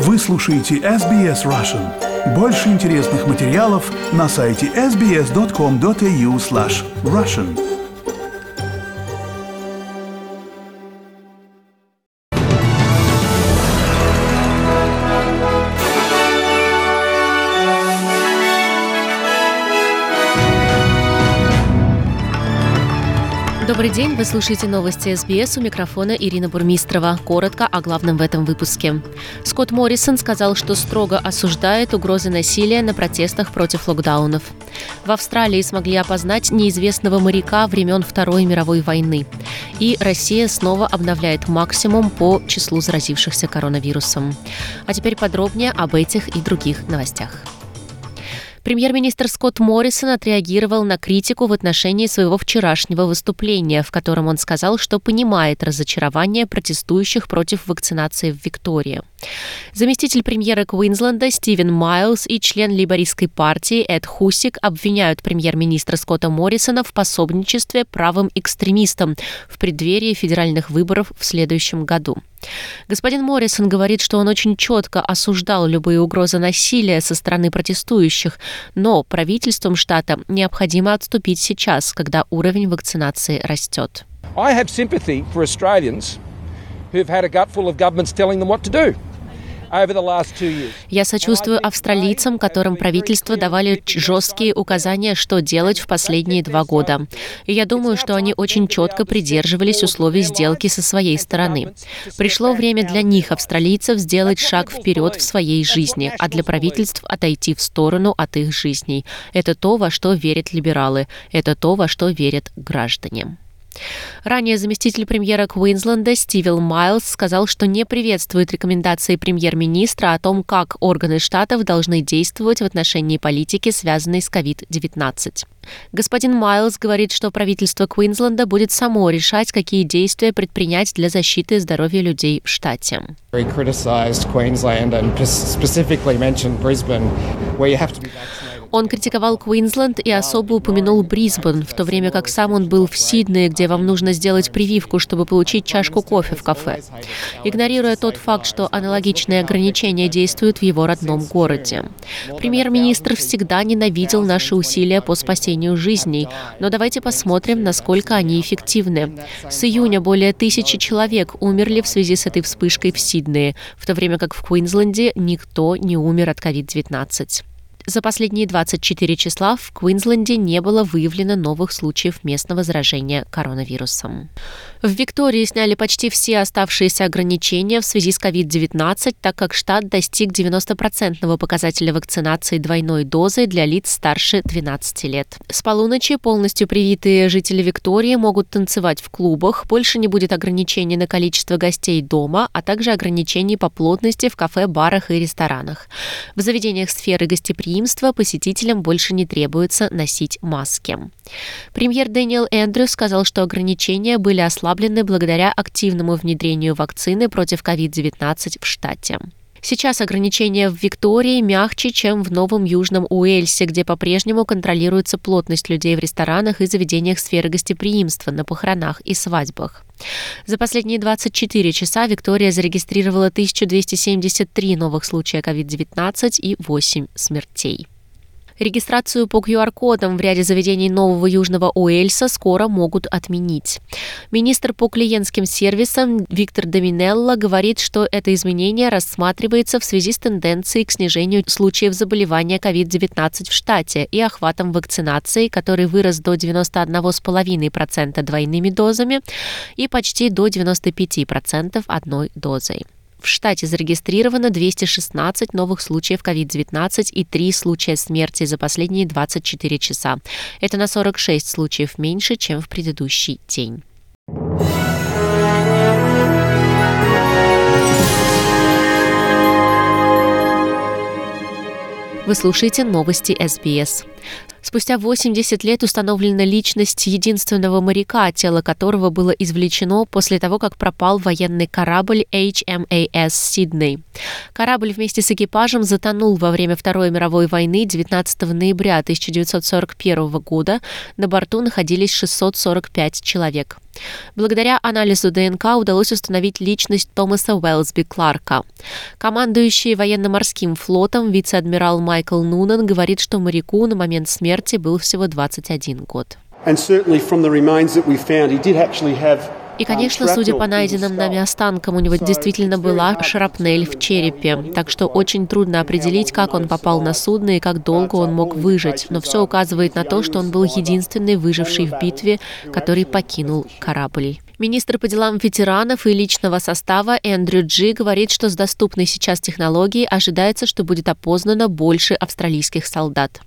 Вы слушаете SBS Russian. Больше интересных материалов на сайте sbs.com.au/russian. Добрый день, вы слушаете новости СБС, у микрофона Ирина Бурмистрова. Коротко о главном в этом выпуске. Скотт Моррисон сказал, что строго осуждает угрозы насилия на протестах против локдаунов. В Австралии смогли опознать неизвестного моряка времен Второй мировой войны. И Россия снова обновляет максимум по числу заразившихся коронавирусом. А теперь подробнее об этих и других новостях. Премьер-министр Скотт Моррисон отреагировал на критику в отношении своего вчерашнего выступления, в котором он сказал, что понимает разочарование протестующих против вакцинации в Виктории. Заместитель премьера Квинсленда Стивен Майлз и член лейбористской партии Эд Хусик обвиняют премьер-министра Скотта Моррисона в пособничестве правым экстремистам в преддверии федеральных выборов в следующем году. Господин Моррисон говорит, что он очень четко осуждал любые угрозы насилия со стороны протестующих, но правительством штата необходимо отступить сейчас, когда уровень вакцинации растет. I have sympathy for Australians who have had a gut full of governments telling them what to do. Я сочувствую австралийцам, которым правительства давали жесткие указания, что делать в последние 2 года. И я думаю, что они очень четко придерживались условий сделки со своей стороны. Пришло время для них, австралийцев, сделать шаг вперед в своей жизни, а для правительств отойти в сторону от их жизней. Это то, во что верят либералы. Это то, во что верят граждане. Ранее заместитель премьера Квинсленда Стивен Майлз сказал, что не приветствует рекомендации премьер-министра о том, как органы штатов должны действовать в отношении политики, связанной с COVID-19. Господин Майлз говорит, что правительство Квинсленда будет само решать, какие действия предпринять для защиты здоровья людей в штате. Он критиковал Квинсленд и особо упомянул Брисбен, в то время как сам он был в Сиднее, где вам нужно сделать прививку, чтобы получить чашку кофе в кафе, игнорируя тот факт, что аналогичные ограничения действуют в его родном городе. Премьер-министр всегда ненавидел наши усилия по спасению жизней, но давайте посмотрим, насколько они эффективны. С июня более 1000 человек умерли в связи с этой вспышкой в Сиднее, в то время как в Квинсленде никто не умер от COVID-19. За последние 24 числа в Квинсленде не было выявлено новых случаев местного заражения коронавирусом. В Виктории сняли почти все оставшиеся ограничения в связи с COVID-19, так как штат достиг 90% показателя вакцинации двойной дозой для лиц старше 12 лет. С полуночи полностью привитые жители Виктории могут танцевать в клубах, больше не будет ограничений на количество гостей дома, а также ограничений по плотности в кафе, барах и ресторанах. В заведениях сферы гостеприимства посетителям больше не требуется носить маски. Премьер Дэниел Эндрюс сказал, что ограничения были ослаблены благодаря активному внедрению вакцины против COVID-19 в штате. Сейчас ограничения в Виктории мягче, чем в Новом Южном Уэльсе, где по-прежнему контролируется плотность людей в ресторанах и заведениях сферы гостеприимства, на похоронах и свадьбах. За последние 24 часа Виктория зарегистрировала 1273 новых случая COVID-19 и 8 смертей. Регистрацию по QR-кодам в ряде заведений Нового Южного Уэльса скоро могут отменить. Министр по клиентским сервисам Виктор Доминелло говорит, что это изменение рассматривается в связи с тенденцией к снижению случаев заболевания COVID-19 в штате и охватом вакцинации, который вырос до 91,5% двойными дозами и почти до 95% одной дозой. В штате зарегистрировано 216 новых случаев COVID-19 и 3 случая смерти за последние 24 часа. Это на 46 случаев меньше, чем в предыдущий день. Вы слушаете новости СБС. Спустя 80 лет установлена личность единственного моряка, тело которого было извлечено после того, как пропал военный корабль HMAS «Сидней». Корабль вместе с экипажем затонул во время Второй мировой войны 19 ноября 1941 года. На борту находились 645 человек. Благодаря анализу ДНК удалось установить личность Томаса Уэлсби Кларка. Командующий военно-морским флотом вице-адмирал Майкл Нунан говорит, что моряку на момент смерти был всего 21 год. И, конечно, судя по найденным нами останкам, у него действительно была шрапнель в черепе, так что очень трудно определить, как он попал на судно и как долго он мог выжить, но все указывает на то, что он был единственный выживший в битве, который покинул корабль. Министр по делам ветеранов и личного состава Эндрю Джи говорит, что с доступной сейчас технологией ожидается, что будет опознано больше австралийских солдат.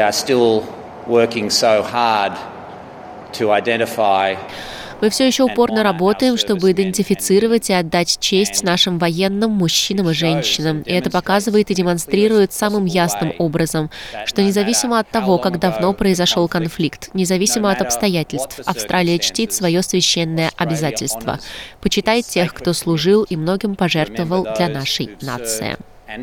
Мы все еще упорно работаем, чтобы идентифицировать и отдать честь нашим военным мужчинам и женщинам. И это показывает и демонстрирует самым ясным образом, что независимо от того, как давно произошел конфликт, независимо от обстоятельств, Австралия чтит свое священное обязательство – почитать тех, кто служил и многим пожертвовал для нашей нации.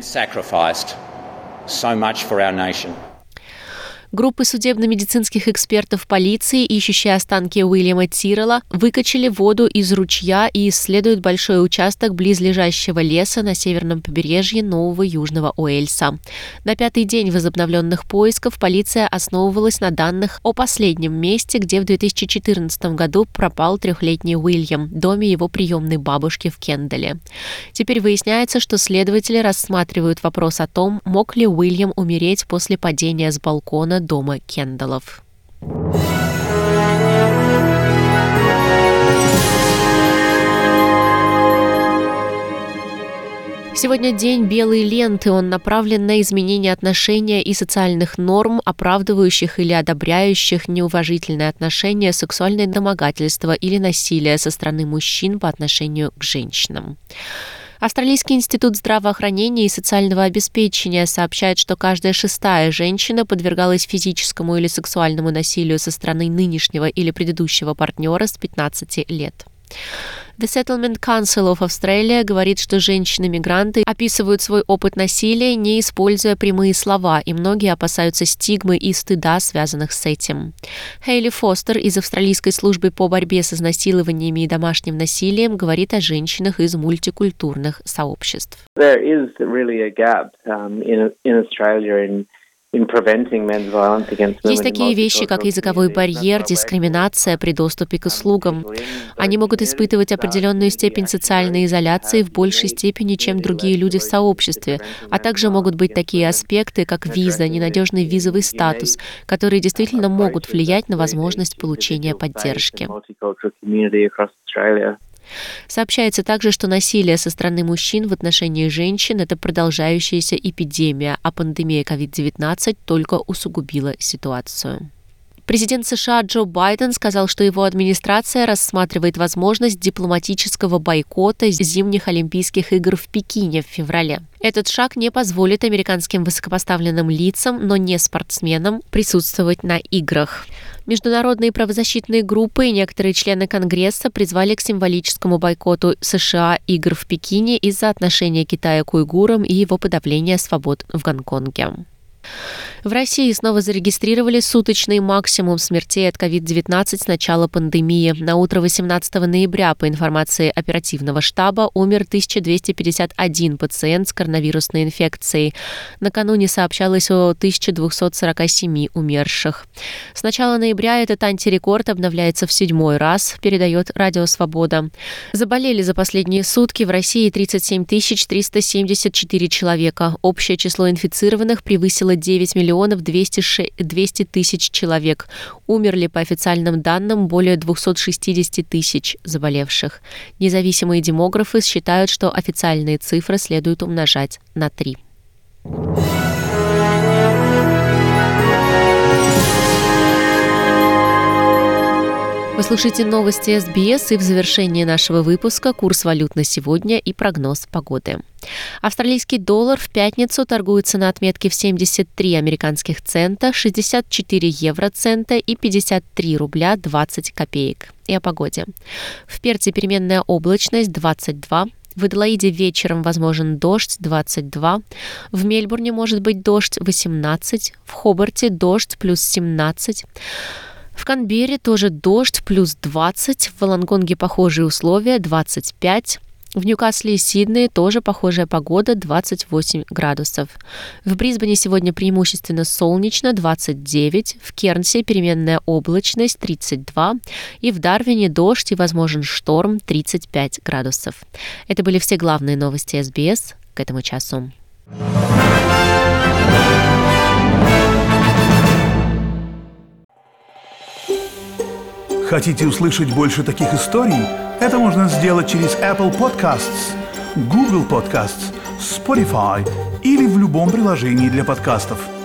Группы судебно-медицинских экспертов полиции, ищущие останки Уильяма Тиррелла, выкачали воду из ручья и исследуют большой участок близлежащего леса на северном побережье Нового Южного Уэльса. На 5-й день возобновленных поисков полиция основывалась на данных о последнем месте, где в 2014 году пропал 3-летний Уильям, в доме его приемной бабушки в Кендале. Теперь выясняется, что следователи рассматривают вопрос о том, мог ли Уильям умереть после падения с балкона дома Кендаллов. Сегодня день белой ленты. Он направлен на изменение отношения и социальных норм, оправдывающих или одобряющих неуважительное отношение, сексуальное домогательство или насилие со стороны мужчин по отношению к женщинам. Австралийский институт здравоохранения и социального обеспечения сообщает, что каждая 6-я женщина подвергалась физическому или сексуальному насилию со стороны нынешнего или предыдущего партнера с 15 лет. The Settlement Council of Australia говорит, что женщины-мигранты описывают свой опыт насилия, не используя прямые слова, и многие опасаются стигмы и стыда, связанных с этим. Хейли Фостер из Австралийской службы по борьбе с изнасилованиями и домашним насилием говорит о женщинах из мультикультурных сообществ. There is really a gap in Australia Есть такие вещи, как языковой барьер, дискриминация при доступе к услугам. Они могут испытывать определенную степень социальной изоляции в большей степени, чем другие люди в сообществе, а также могут быть такие аспекты, как виза, ненадежный визовый статус, которые действительно могут влиять на возможность получения поддержки. Сообщается также, что насилие со стороны мужчин в отношении женщин – это продолжающаяся эпидемия, а пандемия COVID-19 только усугубила ситуацию. Президент США Джо Байден сказал, что его администрация рассматривает возможность дипломатического бойкота зимних Олимпийских игр в Пекине в феврале. Этот шаг не позволит американским высокопоставленным лицам, но не спортсменам, присутствовать на играх. Международные правозащитные группы и некоторые члены Конгресса призвали к символическому бойкоту США игр в Пекине из-за отношения Китая к уйгурам и его подавления свобод в Гонконге. В России снова зарегистрировали суточный максимум смертей от COVID-19 с начала пандемии. На утро 18 ноября, по информации оперативного штаба, умер 1251 пациент с коронавирусной инфекцией. Накануне сообщалось о 1247 умерших. С начала ноября этот антирекорд обновляется в 7-й раз, передает Радио Свобода. Заболели за последние сутки в России 37 374 человека. Общее число инфицированных превысило 9 миллионов 200 тысяч человек. Умерли, по официальным данным, более 260 тысяч заболевших. Независимые демографы считают, что официальные цифры следует умножать на 3. Вы слушаете новости СБС, и в завершении нашего выпуска курс валют на сегодня и прогноз погоды. Австралийский доллар в пятницу торгуется на отметке в 73 американских цента, 64 евроцента и 53 рубля 20 копеек. И о погоде. В Перте переменная облачность 22. В Аделаиде вечером возможен дождь 22. В Мельбурне может быть дождь 18. В Хобарте дождь плюс 17. В Канберре тоже дождь плюс 20. В Волонгонге похожие условия 25. В Ньюкасле и Сиднее тоже похожая погода 28 градусов. В Брисбене сегодня преимущественно солнечно 29. В Кернсе переменная облачность 32. И в Дарвине дождь и возможен шторм 35 градусов. Это были все главные новости СБС к этому часу. Хотите услышать больше таких историй? Это можно сделать через Apple Podcasts, Google Podcasts, Spotify или в любом приложении для подкастов.